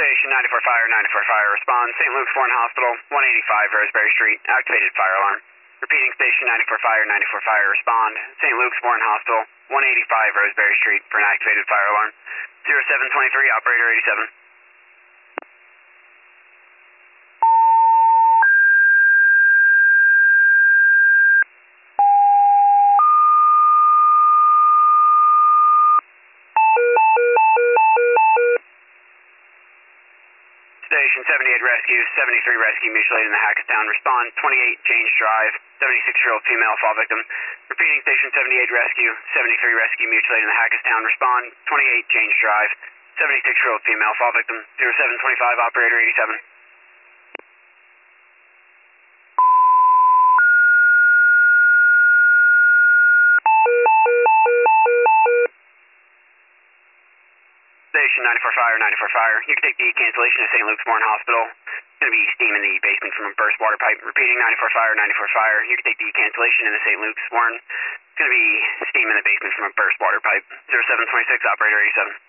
Station 94 Fire, 94 Fire, respond. St. Luke's Warren Hospital, 185 Roseberry Street, activated fire alarm. Repeating Station 94 Fire, 94 Fire, respond. St. Luke's Warren Hospital, 185 Roseberry Street for an activated fire alarm. 0723, operator 87. Station 78 Rescue, 73 Rescue, mutilated in the Hackettstown. Respond, 28 James Drive, 76-year-old female fall victim. Repeating Station 78 Rescue, 73 Rescue, mutilated in the Hackettstown. Respond, 28 James Drive, 76-year-old female fall victim. 0725, operator 87. Station 94 Fire, 94 Fire. You can take the cancellation to St. Luke's Warren Hospital. It's going to be steam in the basement from a burst water pipe. Repeating 94 Fire, 94 Fire. You can take the cancellation in the St. Luke's Warren. It's going to be steam in the basement from a burst water pipe. 0726, operator 87.